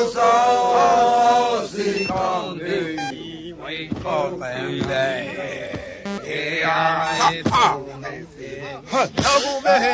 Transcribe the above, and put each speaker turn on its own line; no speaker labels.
所是抗女以為國領地，也係不明事，有冇咩